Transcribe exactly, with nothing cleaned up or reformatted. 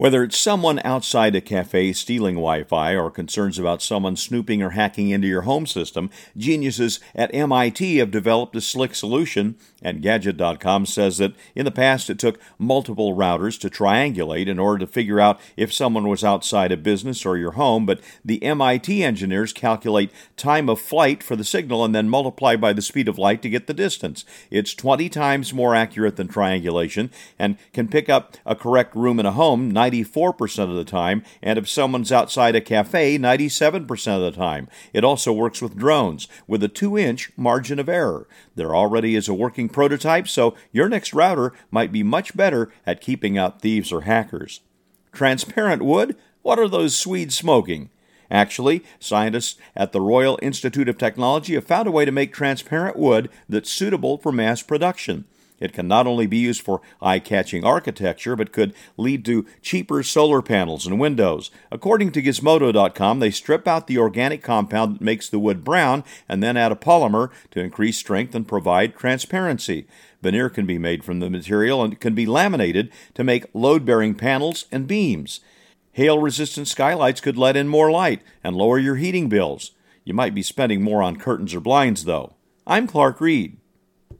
Whether it's someone outside a cafe stealing Wi-Fi or concerns about someone snooping or hacking into your home system, geniuses at M I T have developed a slick solution, and Gadget dot com says that in the past it took multiple routers to triangulate in order to figure out if someone was outside a business or your home, but the M I T engineers calculate time of flight for the signal and then multiply by the speed of light to get the distance. It's twenty times more accurate than triangulation and can pick up a correct room in a home ninety-four percent of the time, and if someone's outside a cafe, ninety-seven percent of the time. It also works with drones, with a two-inch margin of error. There already is a working prototype, so your next router might be much better at keeping out thieves or hackers. Transparent wood? What are those Swedes smoking? Actually, scientists at the Royal Institute of Technology have found a way to make transparent wood that's suitable for mass production. It can not only be used for eye-catching architecture, but could lead to cheaper solar panels and windows. According to Gizmodo dot com, they strip out the organic compound that makes the wood brown and then add a polymer to increase strength and provide transparency. Veneer can be made from the material and can be laminated to make load-bearing panels and beams. Hail-resistant skylights could let in more light and lower your heating bills. You might be spending more on curtains or blinds, though. I'm Clark Reed.